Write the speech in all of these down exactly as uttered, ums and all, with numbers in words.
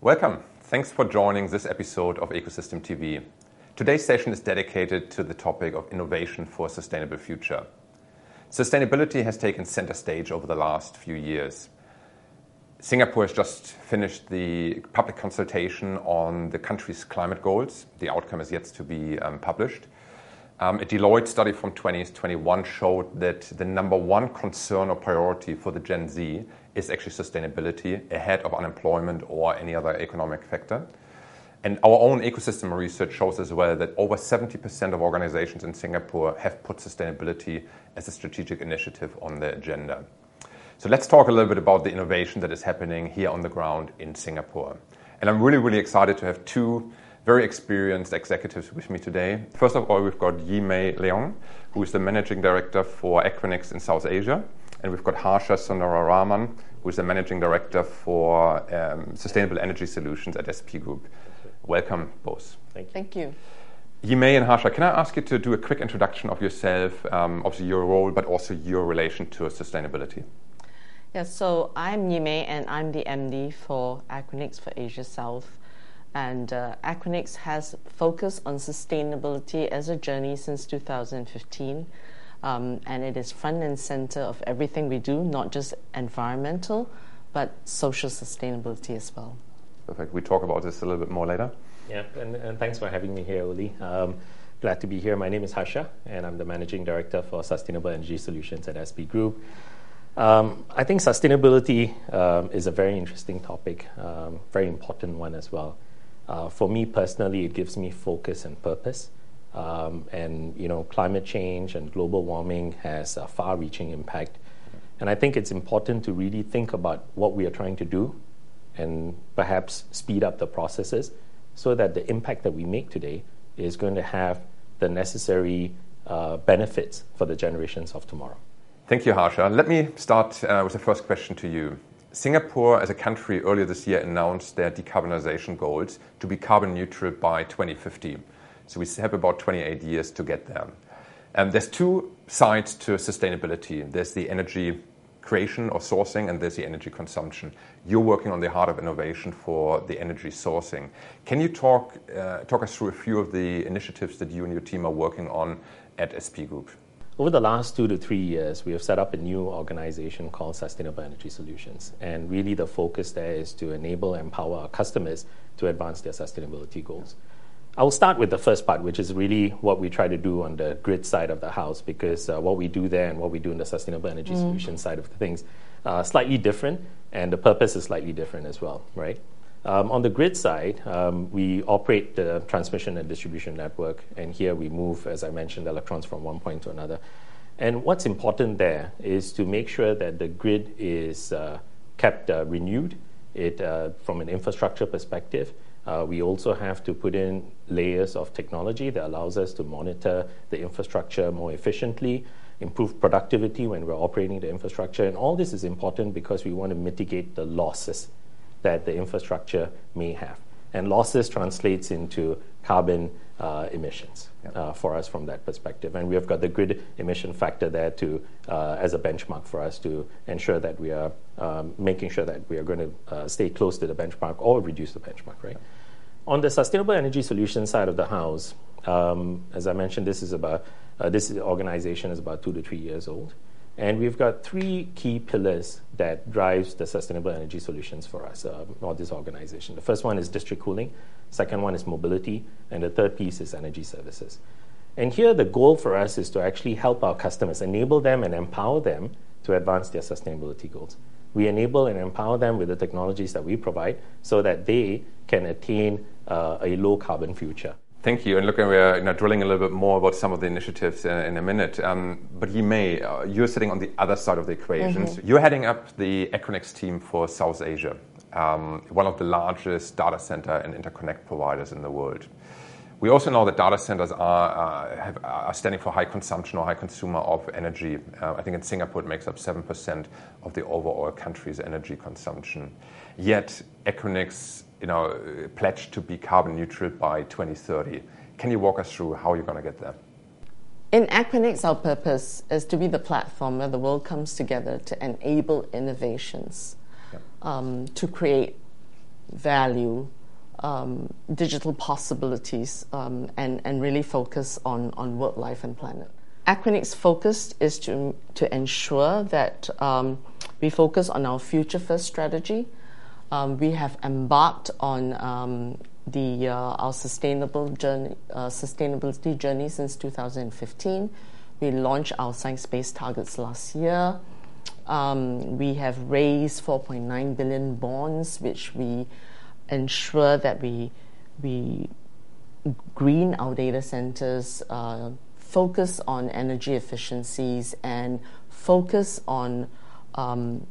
Welcome. Thanks for joining this episode of Ecosystem T V. Today's session is dedicated to the topic of innovation for a sustainable future. Sustainability has taken center stage over the last few years. Singapore has just finished the public consultation on the country's climate goals. The outcome is yet to be um, published. Um, a Deloitte study from twenty twenty-one showed that the number one concern or priority for the Gen Z is actually sustainability ahead of unemployment or any other economic factor. And our own ecosystem research shows as well that over seventy percent of organizations in Singapore have put sustainability as a strategic initiative on their agenda. So let's talk a little bit about the innovation that is happening here on the ground in Singapore. And I'm really, really excited to have two very experienced executives with me today. First of all, we've got Yi-Mei Leong, who is the Managing Director for Equinix in South Asia. And we've got Harsha Sundararaman, who is the Managing Director for um, Sustainable Energy Solutions at S P Group. Welcome, both. Thank you. Thank you. Yi-Mei and Harsha, can I ask you to do a quick introduction of yourself, um, obviously your role, but also your relation to sustainability? Yes, so I'm Yi-Mei and I'm the M D for Equinix for Asia South. And uh, Equinix has focused on sustainability as a journey since two thousand fifteen. Um, and it is front and center of everything we do, not just environmental, but social sustainability as well. Perfect. We talk about this a little bit more later. Yeah, and, and thanks for having me here, Uli. Um, glad to be here. My name is Harsha, and I'm the Managing Director for Sustainable Energy Solutions at S P Group. Um, I think sustainability um, is a very interesting topic, um, very important one as well. Uh, for me personally, it gives me focus and purpose. Um, and, you know, climate change and global warming has a far-reaching impact. And I think it's important to really think about what we are trying to do and perhaps speed up the processes so that the impact that we make today is going to have the necessary uh, benefits for the generations of tomorrow. Thank you, Harsha. Let me start uh, with the first question to you. Singapore, as a country, earlier this year announced their decarbonization goals to be carbon neutral by twenty fifty. So we have about twenty-eight years to get there. Um, there's two sides to sustainability. There's the energy creation or sourcing, and there's the energy consumption. You're working on the heart of innovation for the energy sourcing. Can you talk uh, talk us through a few of the initiatives that you and your team are working on at S P Group? Over the last two to three years, we have set up a new organization called Sustainable Energy Solutions. And really the focus there is to enable and empower our customers to advance their sustainability goals. I will start with the first part, which is really what we try to do on the grid side of the house, because uh, what we do there and what we do in the Sustainable Energy mm. Solutions side of the things are uh, slightly different, and the purpose is slightly different as well, right? Um, on the grid side, um, we operate the transmission and distribution network, and here we move, as I mentioned, electrons from one point to another. And what's important there is to make sure that the grid is uh, kept uh, renewed. It, uh, from an infrastructure perspective, uh, we also have to put in layers of technology that allows us to monitor the infrastructure more efficiently, improve productivity when we're operating the infrastructure. And all this is important because we want to mitigate the losses that the infrastructure may have. And losses translates into carbon uh, emissions yep. uh, for us from that perspective. And we have got the grid emission factor there to uh, as a benchmark for us to ensure that we are um, making sure that we are going to uh, stay close to the benchmark or reduce the benchmark, right? Yep. On the Sustainable Energy Solutions side of the house, um, as I mentioned, this is about uh, this organization is about two to three years old. And we've got three key pillars that drives the sustainable energy solutions for us, uh, or this organization. The first one is district cooling, second one is mobility, and the third piece is energy services. And here the goal for us is to actually help our customers, enable them and empower them to advance their sustainability goals. We enable and empower them with the technologies that we provide so that they can attain uh, a low carbon future. Thank you. And look, we're you know, drilling a little bit more about some of the initiatives in, in a minute. Um, but Yi-Mei, uh, you're sitting on the other side of the equation. Mm-hmm. So you're heading up the Equinix team for South Asia, um, one of the largest data center and interconnect providers in the world. We also know that data centers are, uh, have, are standing for high consumption or high consumer of energy. Uh, I think in Singapore it makes up seven percent of the overall country's energy consumption. Yet Equinix you know, pledged to be carbon neutral by twenty thirty. Can you walk us through how you're going to get there? In Equinix, our purpose is to be the platform where the world comes together to enable innovations, yeah. um, to create value um, digital possibilities um, and, and really focus on, on work, life, and planet. Aquinix focus is to, to ensure that um, we focus on our future first strategy. Um, we have embarked on um, the uh, our sustainable journey, uh, sustainability journey since two thousand fifteen. We launched our science-based targets last year. Um, we have raised four point nine billion bonds, which we ensure that we we green our data centers, uh, focus on energy efficiencies, and focus on um,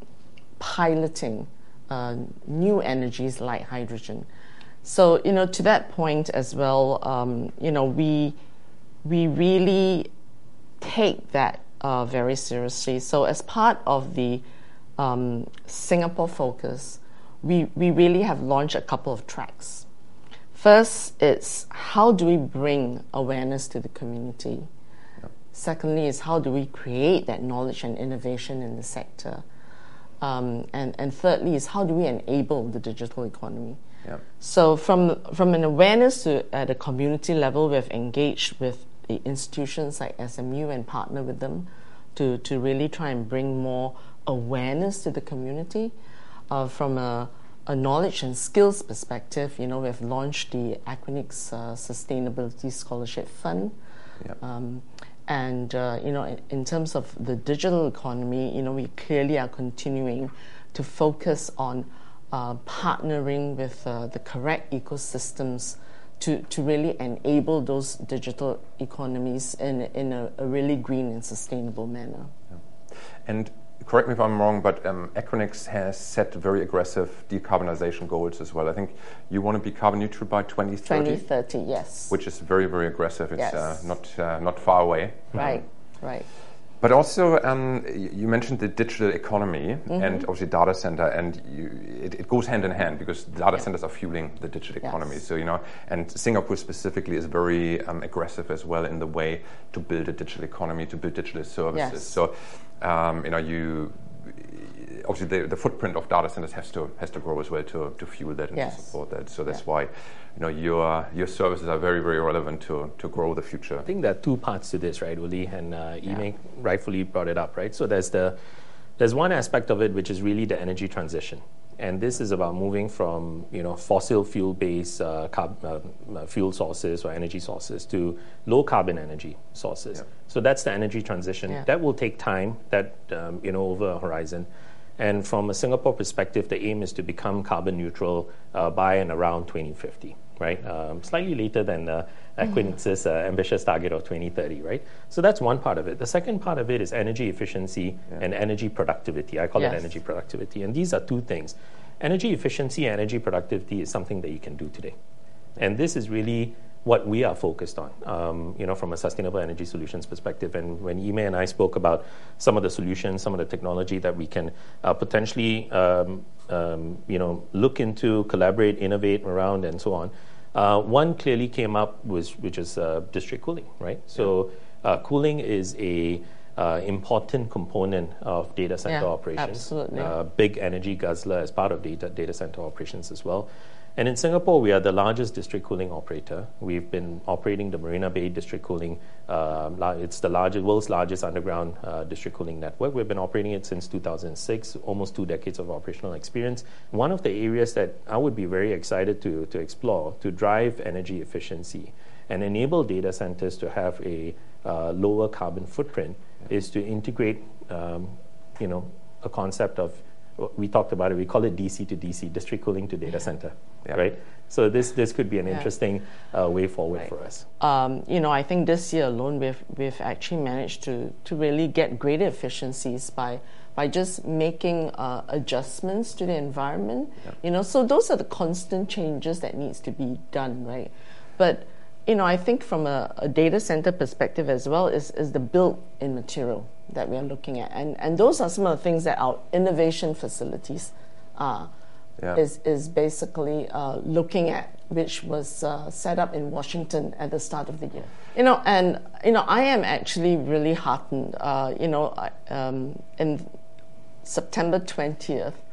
piloting uh, new energies like hydrogen. So, you know, to that point as well, um, you know, we we really take that uh, very seriously. So, as part of the um, Singapore focus, we we really have launched a couple of tracks. First, it's how do we bring awareness to the community? Yep. Secondly, is how do we create that knowledge and innovation in the sector? Um, and, and thirdly, is how do we enable the digital economy? Yep. So from from an awareness to at a community level, we've engaged with the institutions like S M U and partner with them to, to really try and bring more awareness to the community. Uh, from a A knowledge and skills perspective, you know, we've launched the Aquinix uh, Sustainability Scholarship Fund. Yep. Um, and, uh, you know, in, in terms of the digital economy, you know, we clearly are continuing to focus on uh, partnering with uh, the correct ecosystems to, to really enable those digital economies in, in a, a really green and sustainable manner. Yeah. And correct me if I'm wrong, but um, Aquinix has set very aggressive decarbonization goals as well. I think you want to be carbon neutral by twenty thirty? twenty thirty, yes. Which is very, very aggressive. It's yes. uh, not uh, not far away. Right, um, right. But also, um, you mentioned the digital economy mm-hmm. and obviously data center, and you, it, it goes hand in hand because data yeah. centers are fueling the digital economy. Yes. So, you know, and Singapore specifically is very um, aggressive as well in the way to build a digital economy, to build digital services. Yes. So, um, you know, you obviously the, the footprint of data centers has to has to grow as well to to fuel that and yes. to support that. So that's yeah. why, you know, your your services are very, very relevant to to grow the future. I think there are two parts to this, right, Uli? And uh, yeah. Yimei rightfully brought it up, right? So there's the there's one aspect of it which is really the energy transition, and this is about moving from, you know, fossil fuel based uh, carb, uh, fuel sources or energy sources to low carbon energy sources. Yeah. So that's the energy transition. Yeah. That will take time. That um, you know, over a horizon. And from a Singapore perspective, the aim is to become carbon neutral uh, by and around twenty fifty, right? Um, slightly later than uh, Aquinix's uh, ambitious target of twenty thirty, right? So that's one part of it. The second part of it is energy efficiency yeah. and energy productivity. I call yes. it energy productivity. And these are two things. Energy efficiency and energy productivity is something that you can do today. And this is really what we are focused on, um, you know, from a sustainable energy solutions perspective. And when Yimei and I spoke about some of the solutions, some of the technology that we can uh, potentially, um, um, you know, look into, collaborate, innovate around, and so on, uh, one clearly came up, was, which is uh, district cooling, right? So uh, cooling is a uh, important component of data center yeah, operations. Absolutely. Uh, big energy guzzler as part of data data center operations as well. And in Singapore, we are the largest district cooling operator. We've been operating the Marina Bay district cooling. Uh, it's the largest, world's largest underground uh, district cooling network. We've been operating it since two thousand six, almost two decades of operational experience. One of the areas that I would be very excited to, to explore to drive energy efficiency and enable data centers to have a uh, lower carbon footprint is to integrate, um, you know, a concept of, we talked about it, we call it D C to D C, district cooling to data center, yeah. right? So this this could be an yeah. interesting uh, way forward right. for us. Um, you know, I think this year alone, we've we've actually managed to to really get greater efficiencies by by just making uh, adjustments to the environment. Yeah. You know, so those are the constant changes that needs to be done, right? But you know, I think from a, a data center perspective as well is is the built-in material that we are looking at, and and those are some of the things that our innovation facilities uh, yeah. is is basically uh, looking at, which was uh, set up in Washington at the start of the year. You know, and you know, I am actually really heartened. Uh, you know, I, um, in September twentieth,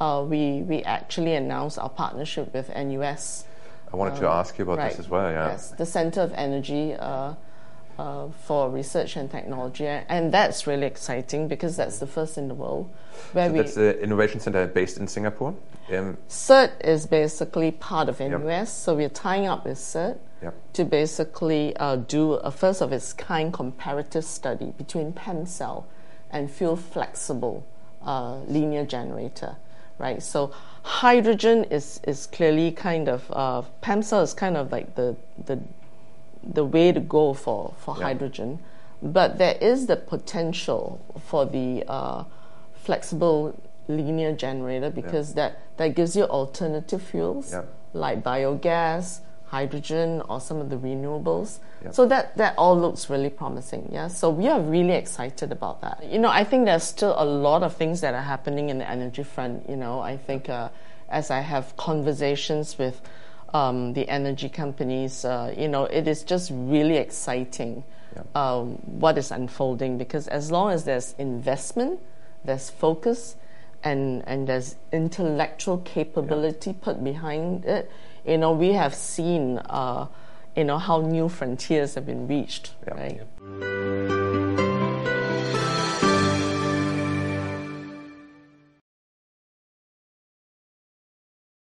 uh, we we actually announced our partnership with N U S. I wanted um, to ask you about right, this as well. Yeah. Yes, the Center of Energy uh, uh, for Research and Technology, and that's really exciting because that's the first in the world. Where so we that's the Innovation Center based in Singapore. Um, CERT is basically part of N U S, Yep. so we're tying up with CERT Yep. to basically uh, do a first of its kind comparative study between PEM cell and fuel flexible uh, linear generator, right? So hydrogen is, is clearly kind of, uh, PEM cell is kind of like the, the, the way to go for, for Yep. hydrogen, but there is the potential for the uh, flexible linear generator because Yeah. that, that gives you alternative fuels Yeah. like biogas, hydrogen, or some of the renewables. Yeah. So that, that all looks really promising. Yeah. So we are really excited about that. You know, I think there's still a lot of things that are happening in the energy front. You know, I think uh, as I have conversations with um, the energy companies, uh, you know, it is just really exciting Yeah. um, what is unfolding because as long as there's investment, there's focus, and and there's intellectual capability yeah. put behind it, you know, we have seen, uh, you know, how new frontiers have been reached, yeah. right? Yeah.